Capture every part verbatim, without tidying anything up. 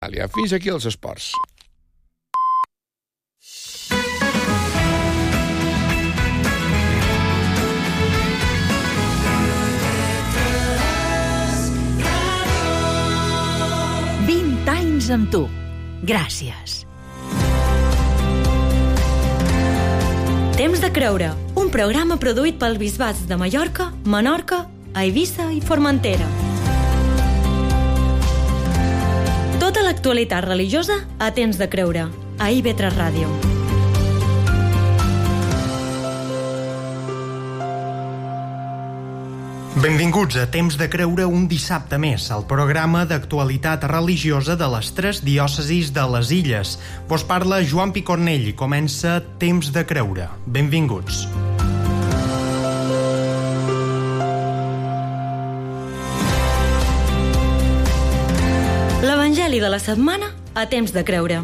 Fins aquí els esports. vint anys amb tu. Gràcies. Temps de creure, un programa produït pels bisbats de Mallorca, Menorca, Eivissa i Formentera. Tota l'actualitat religiosa a Temps de creure, a I V tres Ràdio. Benvinguts a Temps de creure un dissabte més, al programa d'actualitat religiosa de les tres diòcesis de les Illes. Vos parla Joan Picornell i comença Temps de creure. Benvinguts. L'Evangeli de la setmana a Temps de creure.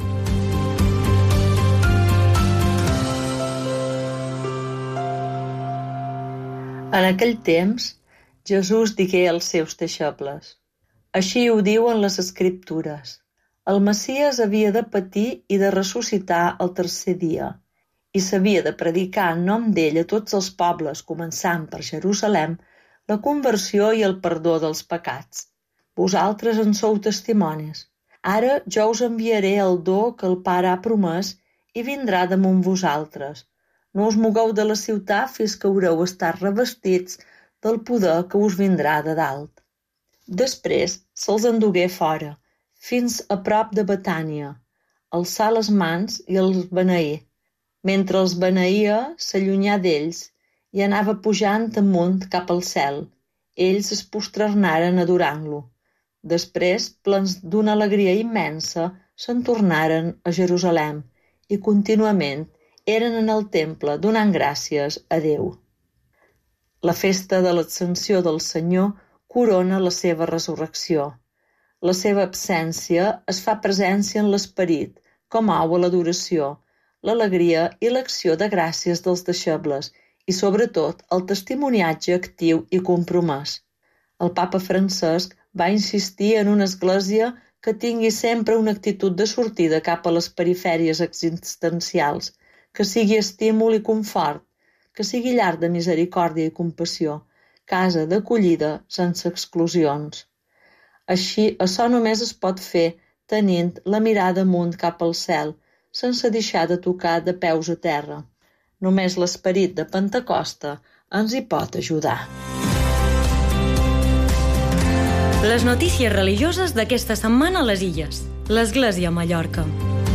En aquell temps, Jesús digué als seus deixebles: Així ho diuen les Escriptures. El Messies havia de patir i de ressuscitar el tercer dia, i s'havia de predicar en nom d'ell a tots els pobles, començant per Jerusalem, la conversió i el perdó dels pecats. Vosaltres en sou testimonis. Ara jo us enviaré el do que el Pare ha promès i vindrà damunt vosaltres. No us mogueu de la ciutat fins que haureu estat revestits del poder que us vindrà de dalt. Després se'ls endugué fora, fins a prop de Betània, alçà les mans i els beneí. Mentre els beneïa, s'allunyà d'ells i anava pujant amunt cap al cel. Ells es posternaren adorant-lo. Després, plens d'una alegria immensa, se'n tornaren a Jerusalem i contínuament eren en el temple donant gràcies a Déu. La festa de l'Ascensió del Senyor corona la seva resurrecció. La seva absència es fa presència en l'esperit, com au a l'adoració, l'alegria i l'acció de gràcies dels deixebles i, sobretot, el testimoniatge actiu i compromès. El papa Francesc va insistir en una església que tingui sempre una actitud de sortida cap a les perifèries existencials, que sigui estímul i confort, que sigui llar de misericòrdia i compassió, casa d'acollida sense exclusions. Així, açò només es pot fer tenint la mirada amunt cap al cel, sense deixar de tocar de peus a terra. Només l'esperit de Pentecosta ens hi pot ajudar. Les notícies religioses d'aquesta setmana a les Illes. L'Església a Mallorca.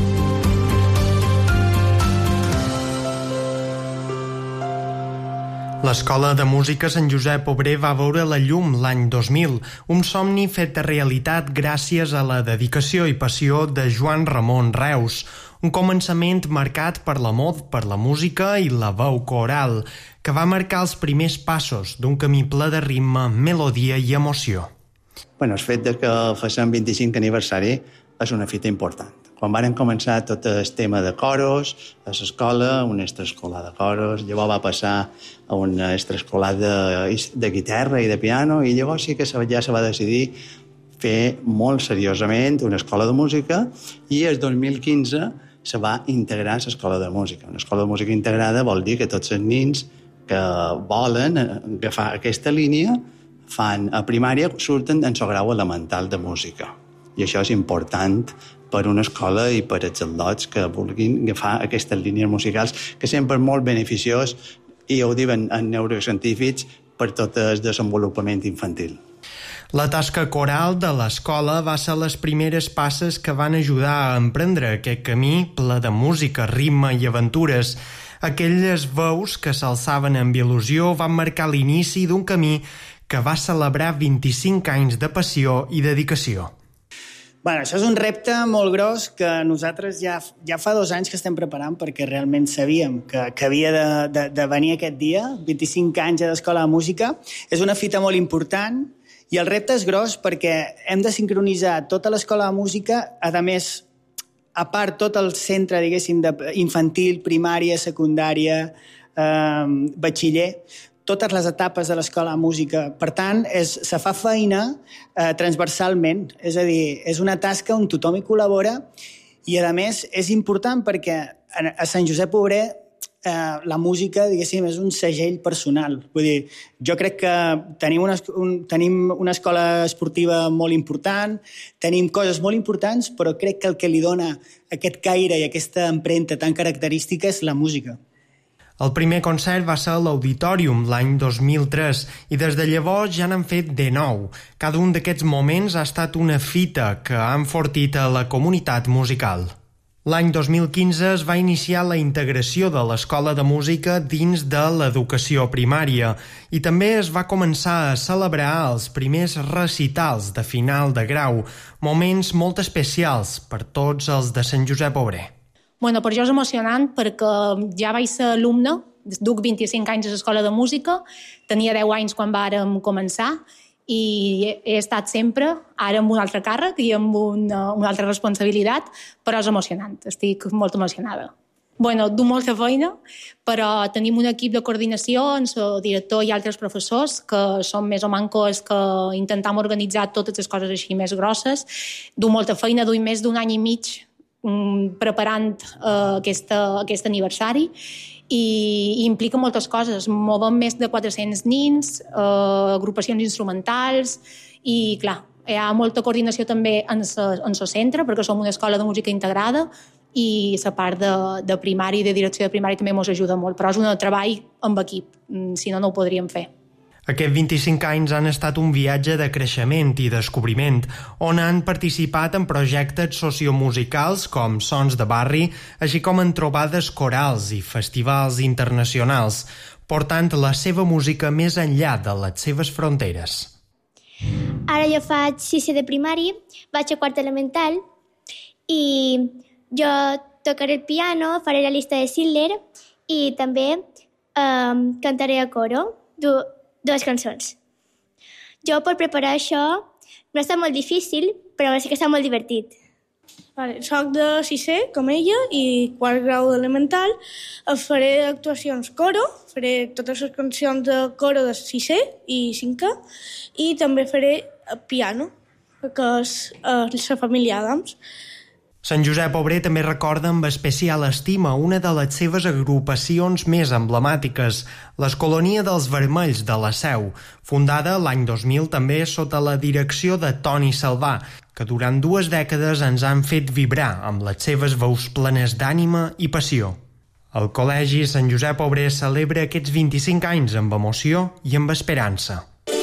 L'Escola de Música Sant Josep Obrer va veure la llum l'any dos mil, un somni fet realitat gràcies a la dedicació i passió de Joan Ramon Reus, un començament marcat per l'amor per la música i la veu coral, que va marcar els primers passos d'un camí ple de ritme, melodia i emoció. Bueno, el fet de que facin vint-i-cinc aniversari és una fita important. Quan varen començar tot el tema de coros, a l'escola, una extraescolar de coros, llavors va passar a una extraescolar de, de guitarra i de piano, i llavors sí que ja se va decidir fer molt seriosament una escola de música, i el dos mil quinze se va integrar a l'escola de música. Una escola de música integrada vol dir que tots els nens que volen agafar aquesta línia fan a primària, surten en el grau elemental de música. I això és important per una escola i per els al·lots que vulguin agafar aquestes línies musicals, que sempre és molt beneficiós, i ho diuen en neurocientífics, per tot el desenvolupament infantil. La tasca coral de l'escola va ser les primeres passes que van ajudar a emprendre aquest camí ple de música, ritme i aventures. Aquelles veus que s'alçaven amb il·lusió van marcar l'inici d'un camí que va celebrar vint-i-cinc anys de passió i dedicació. Bueno, això és un repte molt gros que nosaltres ja, ja fa dos anys que estem preparant, perquè realment sabíem que, que havia de, de, de venir aquest dia, vint-i-cinc anys a l'Escola de Música. És una fita molt important i el repte és gros perquè hem de sincronitzar tota l'Escola de Música, a més, a part tot el centre, diguéssim, de infantil, primària, secundària, eh, batxiller, totes les etapes de l'escola de música. Per tant, és, se fa feina eh, transversalment, és a dir, és una tasca on tothom hi col·labora i, a més, és important perquè a Sant Josep Obrer eh, la música, diguéssim, és un segell personal. Vull dir, jo crec que tenim una, un, tenim una escola esportiva molt important, tenim coses molt importants, però crec que el que li dona aquest caire i aquesta empremta tan característica és la música. El primer concert va ser a l'Auditorium l'any dos mil tres i des de llavors ja n'han fet de nou. Cada un d'aquests moments ha estat una fita que ha enfortit a la comunitat musical. L'any dos mil quinze es va iniciar la integració de l'Escola de Música dins de l'educació primària i també es va començar a celebrar els primers recitals de final de grau, moments molt especials per tots els de Sant Josep Obrer. Bueno, per jo és emocionant perquè ja vaig ser alumne, duc vint-i-cinc anys a l'Escola de Música, tenia deu anys quan vàrem començar i he estat sempre, ara amb un altre càrrec i amb una, una altra responsabilitat, però és emocionant, estic molt emocionada. Bueno, du molta feina, però tenim un equip de coordinació, el director i altres professors, que són més o mancos que intentam organitzar totes les coses així més grosses. Du molta feina, duim més d'un any i mig preparant uh, aquesta, aquest aniversari i, i implica moltes coses. Movem més de quatre-cents nins, uh, agrupacions instrumentals i, clar, hi ha molta coordinació també en el centre perquè som una escola de música integrada i la part de, de primari i de direcció de primari també ens ajuda molt, però és un treball amb equip, si no, no ho podríem fer. Aquests vint-i-cinc anys han estat un viatge de creixement i descobriment, on han participat en projectes sociomusicals com Sons de Barri, així com en trobades corals i festivals internacionals, portant la seva música més enllà de les seves fronteres. Ara jo faig sisè de primari, vaig a quart elemental i jo tocaré el piano, faré la llista de Schindler i també eh, cantaré a coro, du dues cançons. Jo, per preparar això, no ha estat molt difícil, però sí que està molt divertit. Vale, soc de sisè, com ella, i quart grau d'elemental. Faré actuacions coro, faré totes les cançons de coro de sisè i cinquè, i també faré piano, que és uh, la família Adams. Sant Josep Obrer també recorda amb especial estima una de les seves agrupacions més emblemàtiques, l'Escolania dels Vermells de la Seu, fundada l'any dos mil també sota la direcció de Toni Salvà, que durant dues dècades ens han fet vibrar amb les seves veus plenes d'ànima i passió. El Col·legi Sant Josep Obrer celebra aquests vint-i-cinc anys amb emoció i amb esperança.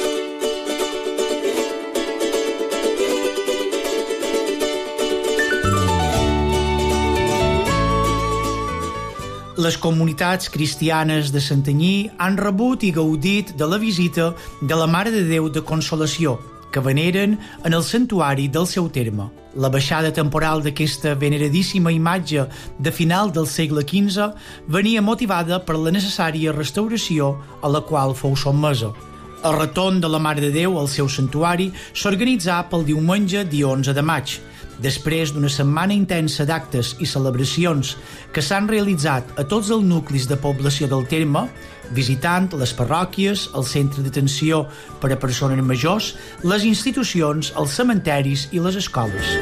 Les comunitats cristianes de Santanyí han rebut i gaudit de la visita de la Mare de Déu de Consolació, que veneren en el santuari del seu terme. La baixada temporal d'aquesta veneradíssima imatge de final del segle quinze venia motivada per la necessària restauració a la qual fou sotmesa. El retorn de la Mare de Déu al seu santuari s'organitzà pel diumenge dia onze de maig, després d'una setmana intensa d'actes i celebracions que s'han realitzat a tots els nuclis de població del terme, visitant les parròquies, el centre d'atenció per a persones majors, les institucions, els cementeris i les escoles.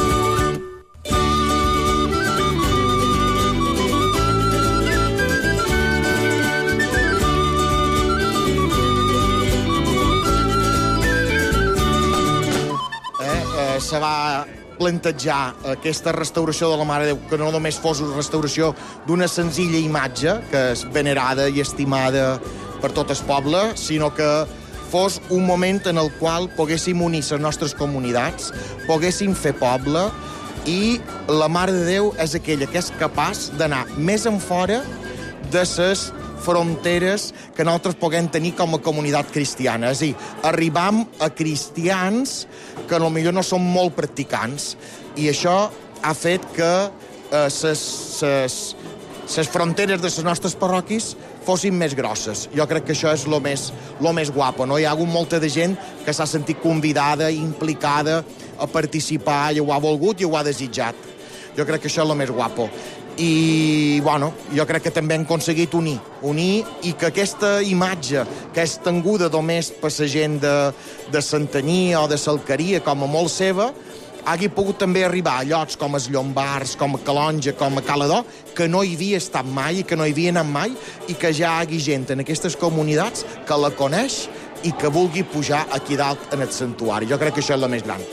Eh, eh, se va plantejar aquesta restauració de la Mare de Déu, que no només fos una restauració d'una senzilla imatge, que és venerada i estimada per tot el poble, sinó que fos un moment en el qual poguéssim unir les nostres comunitats, poguéssim fer poble, i la Mare de Déu és aquella que és capaç d'anar més en fora de les fronteres que nosaltres puguem tenir com a comunitat cristiana. És a dir, arribam a cristians que potser no són molt practicants, i això ha fet que les eh, fronteres de les nostres parròquies fossin més grosses. Jo crec que això és el més, lo més guapo, no? Hi ha hagut molta de gent que s'ha sentit convidada, implicada a participar, i ho ha volgut i ho ha desitjat. Jo crec que això és el més guapo. i bueno, jo crec que també han aconseguit unir, unir i que aquesta imatge que és tenguda només per la gent de, de Santanyí o de l'Alqueria com a molt seva, hagi pogut també arribar a llocs com els Llombards, com a Calonja, com a Caladó, que no hi havia estat mai i que no hi havia anat mai i que ja hi hagi gent en aquestes comunitats que la coneix i que vulgui pujar aquí dalt en el santuari. Jo crec que això és el més gran.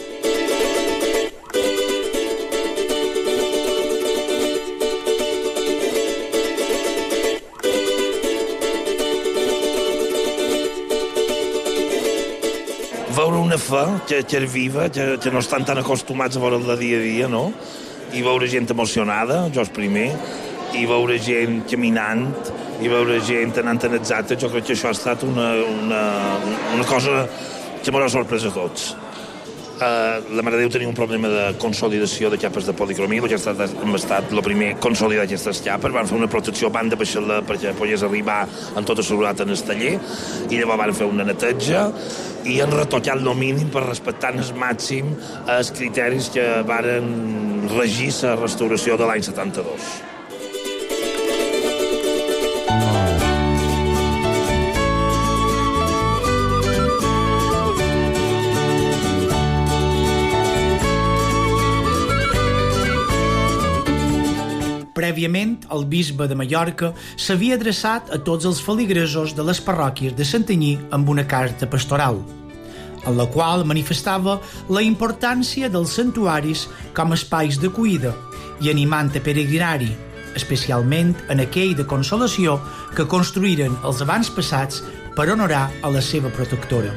Veure una fe que, que és viva, que, que no estan tan acostumats a veure-la dia a dia, no? I veure gent emocionada, jo és primer, i veure gent caminant, i veure gent anant en exacte, jo crec que això ha estat una, una, una cosa que m'ha sorprès a tots. Uh, la Mare de Déu tenia un problema de consolidació de xapes de policromia, que ha estat, hem estat el primer consolidar aquestes xapes, van fer una protecció, van de baixar-la perquè pogués arribar amb tota seguretat en el taller, i llavors van fer una neteja i han retocat el mínim per respectar el màxim els criteris que varen regir la restauració de l'any setanta-dos. Prèviament, el bisbe de Mallorca s'havia adreçat a tots els feligresos de les parròquies de Santanyí amb una carta pastoral, en la qual manifestava la importància dels santuaris com a espais d'acollida i animant a peregrinar-hi, especialment en aquell de consolació que construïren els avantpassats per honorar a la seva protectora.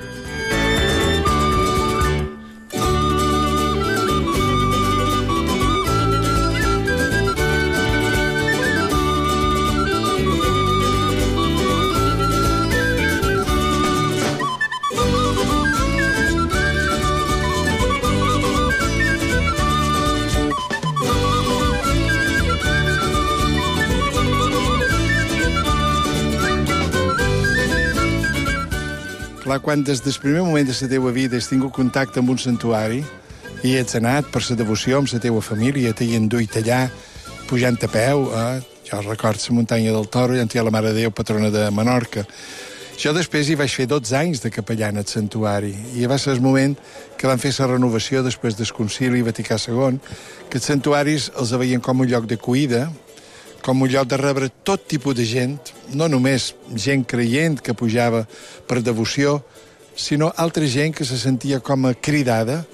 Quan des del primer moment de la teva vida has tingut contacte amb un santuari i ets anat per la devoció amb la teva família, t'hi enduit allà, pujant a peu, eh? Jo recordo la muntanya del Toro, allà on hi ha la Mare de Déu, patrona de Menorca. Jo després hi vaig fer dotze anys de capellan al santuari i va ser el moment que van fer la renovació després del concili Vaticà segon, que els santuaris els veien com un lloc d'acollida, com un lloc de rebre tot tipus de gent, no només gent creient que pujava per devoció, sinó altra gent que se sentia com a cridada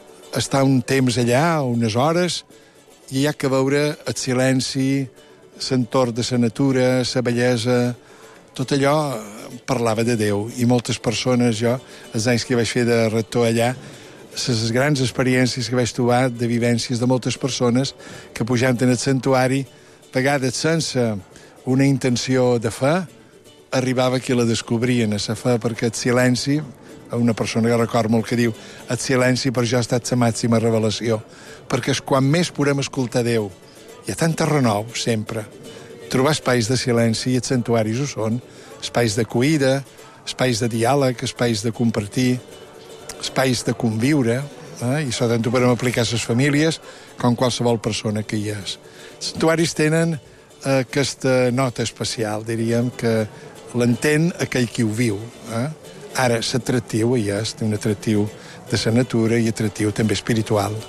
a estar un temps allà, unes hores, i hi ha que veure el silenci, l'entorn de la natura, la bellesa, tot allò parlava de Déu. I moltes persones, jo, els anys que vaig fer de rector allà, les grans experiències que vaig trobar de vivències de moltes persones que pujant en el santuari, a vegades sense una intenció de fe, arribava que la descobrien, a la fe, perquè el silenci, una persona que recordo molt que diu, el silenci per jo ha estat la màxima revelació, perquè és quan més podem escoltar Déu. Hi ha tanta renou, sempre. Trobar espais de silenci, i els santuaris ho són, espais d'acollida, espais de diàleg, espais de compartir, espais de conviure, eh? I això tant ho podem aplicar a les famílies com qualsevol persona que hi és. Els santuaris tenen eh, aquesta nota especial, diríem, que l'entén aquell qui ho viu. Eh? Ara, l'atractiu hi és, té un atractiu de la natura i atractiu també espiritual.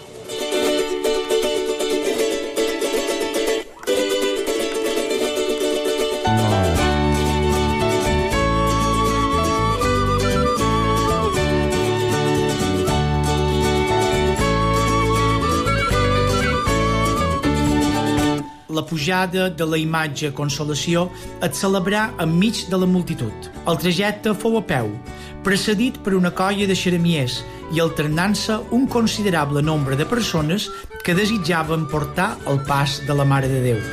La pujada de la imatge Consolació es celebrà enmig de la multitud. El trajecte fou a peu, precedit per una colla de xeremiers i alternant-se un considerable nombre de persones que desitjaven portar el pas de la Mare de Déu.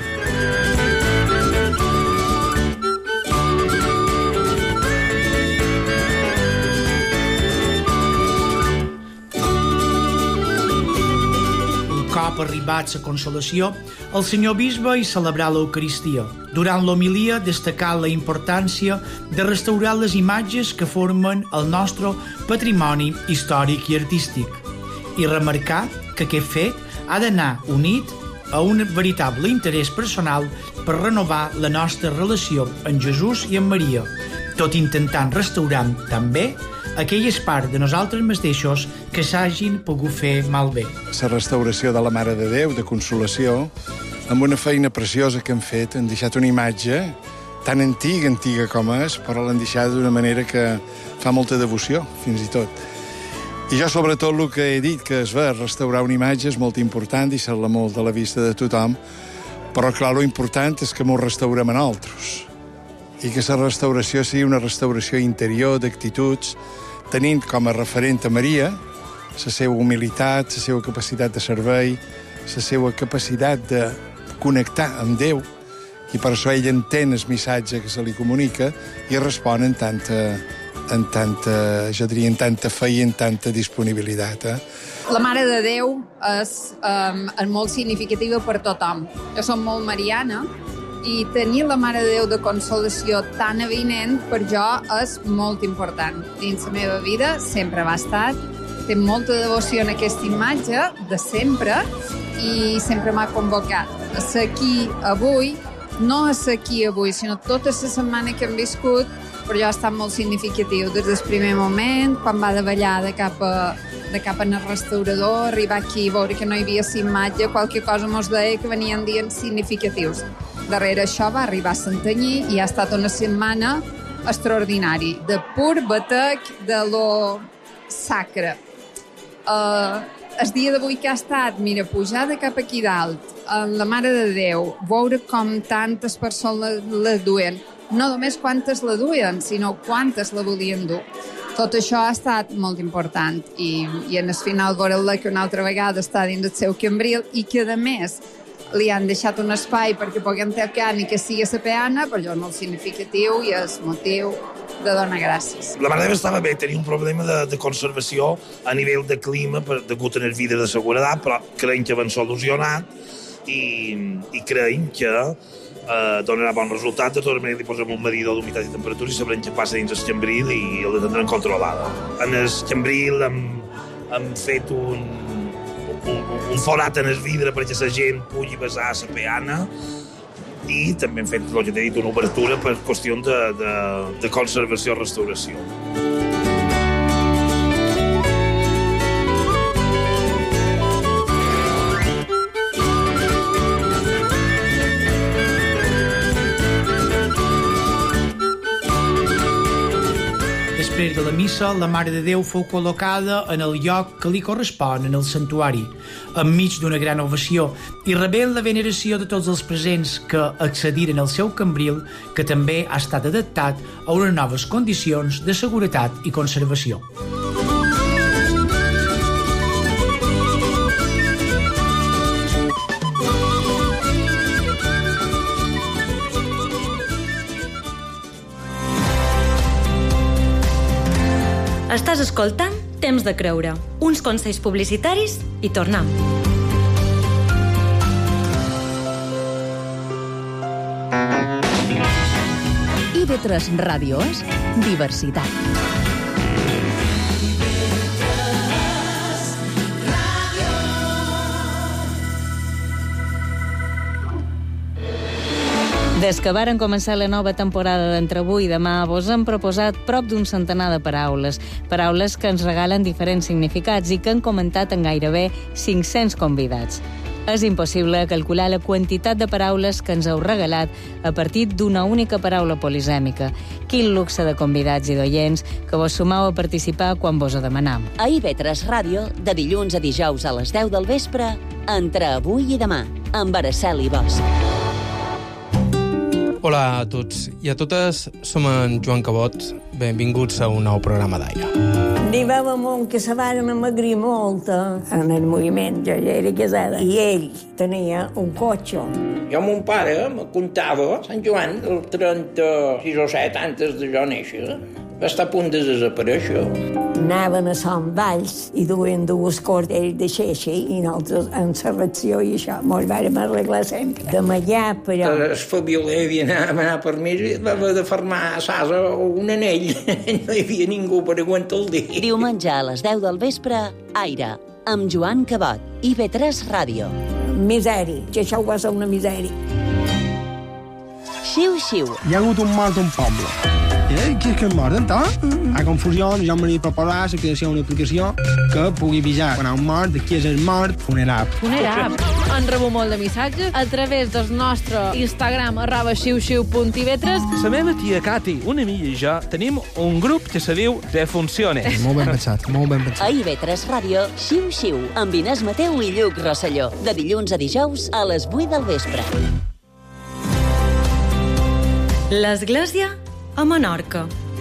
Cop arribats a Consolació, el senyor bisbe hi celebrà l'Eucaristia. Durant l'homilia destacà la importància de restaurar les imatges que formen el nostre patrimoni històric i artístic i remarcar que aquest fet ha d'anar unit a un veritable interès personal per renovar la nostra relació amb Jesús i amb Maria, tot intentant restaurar també aquelles parts de nosaltres mateixos que s'hagin pogut fer malbé. La restauració de la Mare de Déu, de consolació, amb una feina preciosa que han fet, han deixat una imatge tan antiga, antiga com és, però l'han deixat d'una manera que fa molta devoció, fins i tot. I jo, sobretot, el que he dit, que es va restaurar una imatge és molt important, deixar-la molt a la vista de tothom, però, clar, lo important és que m'ho restaurem a nosaltres. I que la restauració sigui una restauració interior, d'actituds, tenint com a referent a Maria, la seva humilitat, la seva capacitat de servei, la seva capacitat de connectar amb Déu, i per això ell entén el missatge que se li comunica i respon en tanta, en tanta, jo diria, en tanta fe i en tanta disponibilitat. Eh? La Mare de Déu és, um, és molt significativa per tothom. Jo som molt mariana i tenir la Mare de Déu de consolació tan avinent per jo és molt important. Dins la meva vida sempre va estar. Tinc molta devoció en aquesta imatge de sempre i sempre m'ha convocat a ser aquí avui, no a ser aquí avui, sinó tota la setmana que hem viscut, però jo ha estat molt significatiu. Des del primer moment, quan va davallar de cap a, de cap en el restaurador, arribar aquí i veure que no hi havia la imatge, qualque cosa mos deia que venien dies significatius. Darrere això va arribar a Santanyí i ha estat una setmana extraordinari, de pur batec de lo sacre. Uh, el dia d'avui que ha estat, mira, pujar de cap aquí dalt, amb la Mare de Déu, veure com tantes persones la duen, no només quantes la duien, sinó quantes la volien dur. Tot això ha estat molt important i, i en el final veure-la que una altra vegada està dins del seu cambril i que, a més, li han deixat un espai perquè puguem tocar ni que sigui la peana, per allò és molt significatiu i és motiu de donar gràcies. La Mare de Déu estava bé, tenia un problema de, de conservació a nivell de clima per, degut a les vides de seguretat, però creiem que van solucionat i, i creiem que eh, donarà bon resultat. De tota manera li posem un medidor d'humitat i temperatura i sabrem què passa dins el cambril i la tindrem controlada. En el cambril hem, hem fet un, un, un forat en el vidre perquè la gent pugui besar la peana i també hem fet, el que t'he dit, una obertura per qüestions de, de, de conservació i restauració. Després de la missa, la Mare de Déu fou col·locada en el lloc que li correspon en el santuari, enmig d'una gran ovació, i rebent la veneració de tots els presents que accediren al seu cambril, que també ha estat adaptat a unes noves condicions de seguretat i conservació. Estàs escoltant Temps de Creure, uns consells publicitaris i tornem. I ve tres Ràdio és diversitat. Des que varen començar la nova temporada d'Entre avui i demà, vos hem proposat prop d'un centenar de paraules. Paraules que ens regalen diferents significats i que han comentat en gairebé cinc-cents convidats. És impossible calcular la quantitat de paraules que ens heu regalat a partir d'una única paraula polisèmica. Quin luxe de convidats i d'oients que vos sumau a participar quan vos ho demanam. A I V tres Ràdio, de dilluns a dijous a les deu del vespre, Entre avui i demà, amb Araceli Bosch. Hola a tots i a totes, som en Joan Cabot. Benvinguts a un nou programa d'Aire. N'hi veu amunt que se van amagrir molt en el moviment. Jo ja era casada i ell tenia un cotxe. Jo, mon pare, me contava, Sant Joan, el trenta-sis o set, antes de jo néixer, va estar a punt de desaparèixer. Anaven a Sant Valls i duien dues cordes de xeixa i nosaltres en la reacció i això mos vàrem arreglar sempre. De allà, però... El Fabioler havia anat per mi i va haver de fermar a Sasa un anell. No hi havia ningú per aguantar el dia. Diumenge a les deu del vespre, Aire, amb Joan Cabot, I V tres Ràdio. Misèria, que això va ser una misèria. Xiu-xiu. Hi ha hagut un mort a un poble. Eh, què és que és mort, entonces? A confusió, jo m'he proposat la creació d'una aplicació que pugui avisar quan hi ha un mort, de qui és el mort, funeral. Funeral. Han rebut molt de missatges a través del nostre Instagram, arroba xiu-xiu punt i ve tres. La meva tia Cati, una amiga i jo, tenim un grup que se diu De Funciones. Molt ben pensat, molt ben pensat. A I V tres Ràdio, Xiu-xiu, amb Inés Mateu i Lluc Rosselló. De dilluns a dijous a les vuit del vespre. L'església a Menorca.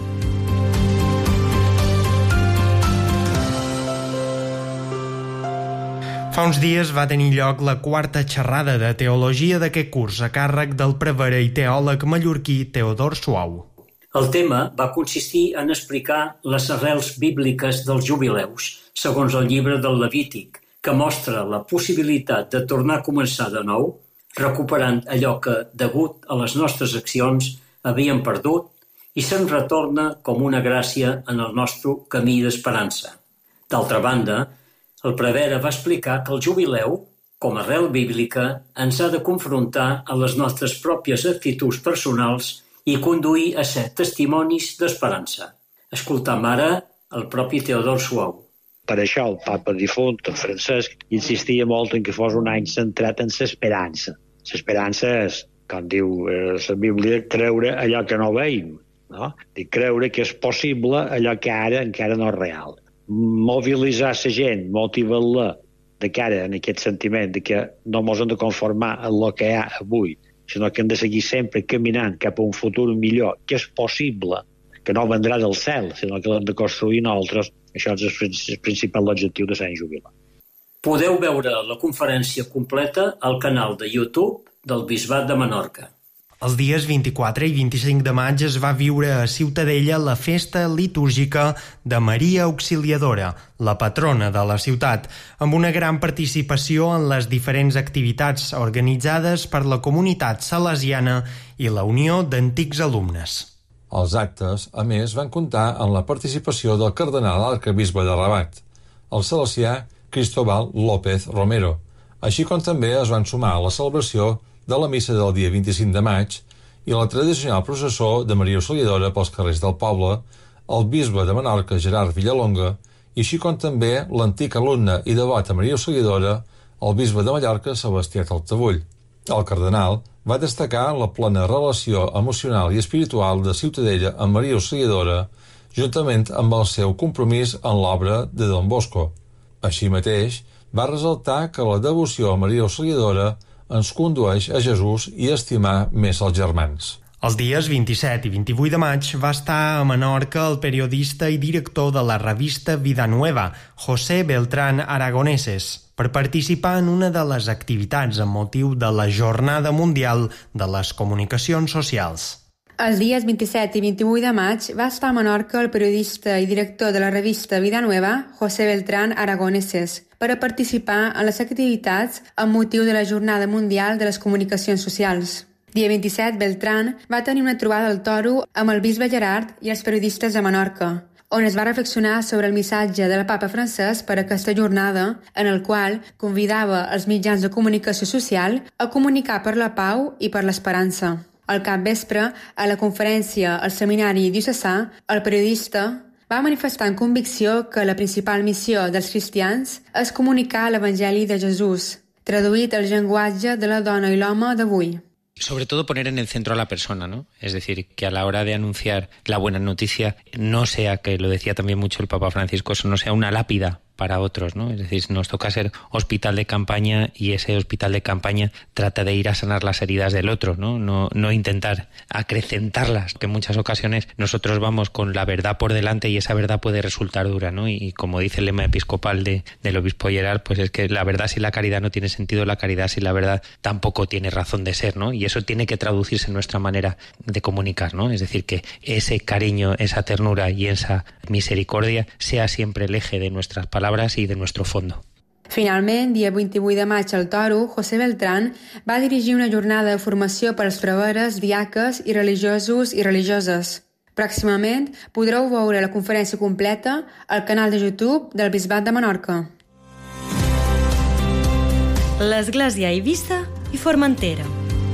Fa uns dies va tenir lloc la quarta xerrada de teologia d'aquest curs a càrrec del prevere i teòleg mallorquí Teodor Suau. El tema va consistir en explicar les arrels bíbliques dels jubileus, segons el llibre del Levític, que mostra la possibilitat de tornar a començar de nou, recuperant allò que, degut a les nostres accions, havíem perdut i se'n retorna com una gràcia en el nostre camí d'esperança. D'altra banda, el prevere va explicar que el jubileu, com a arrel bíblica, ens ha de confrontar a les nostres pròpies actituds personals i conduir a ser testimonis d'esperança. Escoltam ara el propi Teodor Suau. Per això el papa difunt, Francesc, insistia molt en que fos un any centrat en l'esperança. L'esperança és, com diu la Bíblia, creure allò que no veiem, no? I creure que és possible allò que ara encara no és real. Mobilitzar la gent, motivar-la de cara en aquest sentiment de que no ens hem de conformar amb el que hi ha avui, sinó que hem de seguir sempre caminant cap a un futur millor, que és possible, que no vendrà del cel, sinó que l'hem de construir nosaltres. Això és el principal objectiu de Sant Jubilat. Podeu veure la conferència completa al canal de YouTube del Bisbat de Menorca. Els dies vint-i-quatre i vint-i-cinc de maig es va viure a Ciutadella la festa litúrgica de Maria Auxiliadora, la patrona de la ciutat, amb una gran participació en les diferents activitats organitzades per la comunitat salesiana i la Unió d'Antics Alumnes. Els actes, a més, van comptar amb la participació del cardenal arquebisbe de Rabat, el salesià Cristóbal López Romero, així com també es van sumar a la celebració de la missa del dia vint-i-cinc de maig i la tradicional processó de Maria Auxiliadora pels carrers del poble, el bisbe de Menorca Gerard Villalonga, i així com també l'antic alumne i devot a Maria Auxiliadora, el bisbe de Mallorca Sebastià Taltabull. El cardenal va destacar la plena relació emocional i espiritual de Ciutadella amb Maria Auxiliadora, juntament amb el seu compromís en l'obra de Don Bosco. Així mateix, va ressaltar que la devoció a Maria Auxiliadora ens condueix a Jesús i a estimar més els germans. Els dies vint-i-set i vint-i-vuit de maig va estar a Menorca el periodista i director de la revista Vida Nueva, José Beltrán Aragoneses, per participar en una de les activitats amb motiu de la Jornada Mundial de les Comunicacions Socials. Els dies vint-i-set i vint-i-vuit de maig va estar a Menorca el periodista i director de la revista Vida Nueva, José Beltrán Aragoneses, per a participar en les activitats amb motiu de la Jornada Mundial de les Comunicacions Socials. Dia vint-i-set, Beltrán va tenir una trobada al Toro amb el bisbe Gerard i els periodistes de Menorca, on es va reflexionar sobre el missatge del papa francès per a aquesta jornada, en el qual convidava els mitjans de comunicació social a comunicar per la pau i per l'esperança. Al capvespre, a la conferència al seminari diocesà, el periodista va manifestar en convicció que la principal missió dels cristians és comunicar l'Evangeli de Jesús, traduït al llenguatge de la dona i l'home d'avui. Sobre todo poner en el centro a la persona, ¿no? Es decir, que a la hora de anunciar la buena noticia no sea, que lo decía también mucho el Papa Francisco, eso no sea una lápida para otros, ¿no? Es decir, nos toca ser hospital de campaña y ese hospital de campaña trata de ir a sanar las heridas del otro, ¿no? No, no intentar acrecentarlas, que en muchas ocasiones nosotros vamos con la verdad por delante y esa verdad puede resultar dura, ¿no? Y, y como dice el lema episcopal de, del obispo Gerard, pues es que la verdad sin la caridad no tiene sentido, la caridad sin la verdad tampoco tiene razón de ser, ¿no? Y eso tiene que traducirse en nuestra manera de comunicar, ¿no? Es decir, que ese cariño, esa ternura y esa misericordia sea siempre el eje de nuestras palabras i de nuestro fondo. Finalment, dia vint-i-vuit de maig al Toro, José Beltrán va dirigir una jornada de formació per als preveres, diaques i religiosos i religioses. Pròximament podreu veure la conferència completa al canal de YouTube del Bisbat de Menorca. l'Església a Eivissa i Formentera.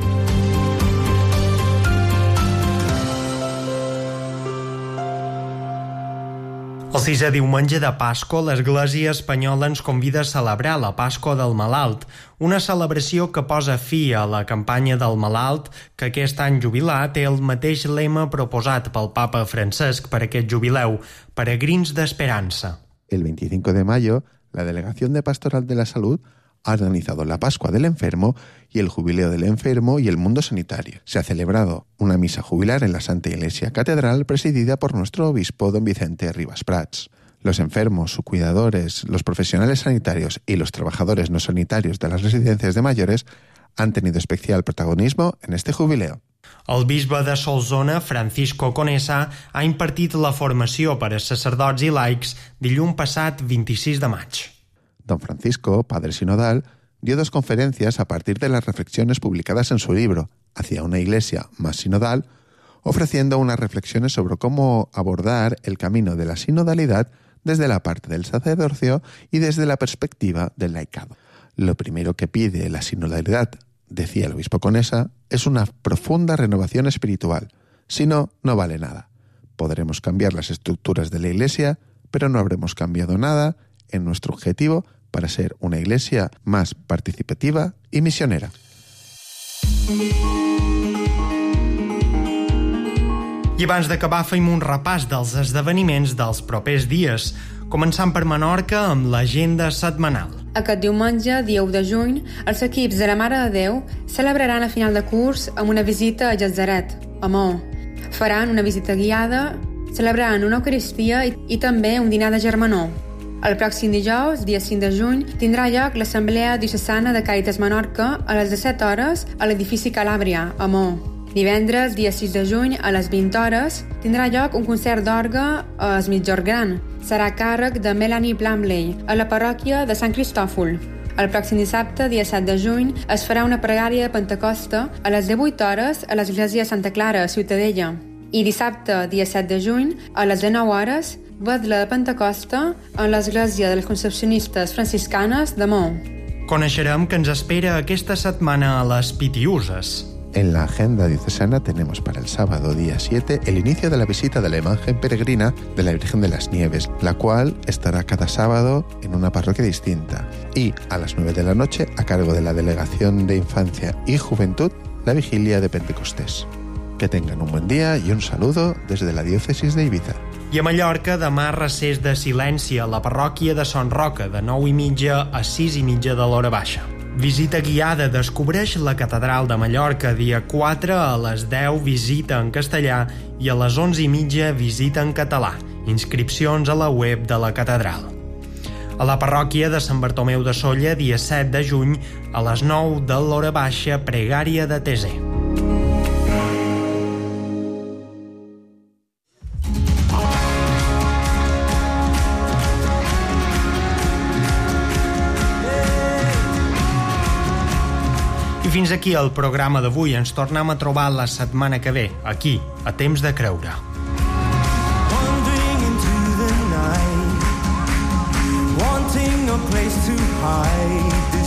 El sisè diumenge de Pasqua, l'Església espanyola ens convida a celebrar la Pasqua del Malalt, una celebració que posa fi a la campanya del malalt, que aquest any jubilar té el mateix lema proposat pel Papa Francesc per aquest jubileu, Peregrins d'Esperança. El veinticinco de mayo, la Delegación de Pastoral de la Salud ha organizado la Pascua del Enfermo y el Jubileo del Enfermo y el Mundo Sanitario. Se ha celebrado una misa jubilar en la Santa Iglesia Catedral presidida por nuestro obispo don Vicente Rivas Prats. Los enfermos, sus cuidadores, los profesionales sanitarios y los trabajadores no sanitarios de las residencias de mayores han tenido especial protagonismo en este jubileo. El bisbe de Solsona, Francisco Conesa, ha impartit la formació per a sacerdots i laics dilluns passat vint-i-sis de maig. Don Francisco, padre sinodal, dio dos conferencias a partir de las reflexiones publicadas en su libro Hacia una iglesia más sinodal, ofreciendo unas reflexiones sobre cómo abordar el camino de la sinodalidad desde la parte del sacerdocio y desde la perspectiva del laicado. Lo primero que pide la sinodalidad, decía el obispo Conesa, es una profunda renovación espiritual. Si no, no vale nada. Podremos cambiar las estructuras de la iglesia, pero no habremos cambiado nada en nuestro objetivo para ser una iglesia más participativa y misionera. I abans d'acabar fem un repàs dels esdeveniments dels propers dies, començant per Menorca amb l'agenda setmanal. Aquest diumenge, dia u de juny, els equips de la Mare de Déu celebraran la final de curs amb una visita a Gatzaret, a Maó. Faran una visita guiada, celebraran una Eucaristia i, i també un dinar de germanor. El pròxim dijous, dia cinc de juny, tindrà lloc l'Assemblea Diocesana de Càritas Menorca a les disset hores a l'edifici Calàbria, a Maó. Divendres, dia sis de juny, a les vint hores, tindrà lloc un concert d'orgue a Es Migjorn Gran. Serà a càrrec de Melanie Blamley, a la parròquia de Sant Cristòfol. El pròxim dissabte, dia set de juny, es farà una pregària de Pentecosta a les divuit hores a l'església Santa Clara, a Ciutadella. I dissabte, dia set de juny, a les dinou hores, vetla de Pentecosta en l'església de les Concepcionistes Franciscanes de Maó. Coneixerem què ens espera aquesta setmana a les Pitiuses. En la agenda diocesana tenemos para el sábado día siete el inicio de la visita de la imagen peregrina de la Virgen de las Nieves, la cual estará cada sábado en una parroquia distinta. Y a las nueve de la noche, a cargo de la Delegación de Infancia y Juventud, la vigilia de Pentecostés. Que tengan un buen día y un saludo desde la diócesis de Ibiza. I a Mallorca, demà recés de silenci a la parròquia de Son Roca, de nou i mitja a sis i mitja de l'hora baixa. Visita guiada descobreix la Catedral de Mallorca, dia quatre a les deu visita en castellà i a les onze i mitja visita en català. Inscripcions a la web de la Catedral. A la parròquia de Sant Bartomeu de Sóller, dia set de juny, a les nou de l'hora baixa, pregària de Teser. Fins aquí el programa d'avui. Ens tornem a trobar la setmana que ve, aquí, a Temps de Creure. Wandering into the night, wanting a place to hide.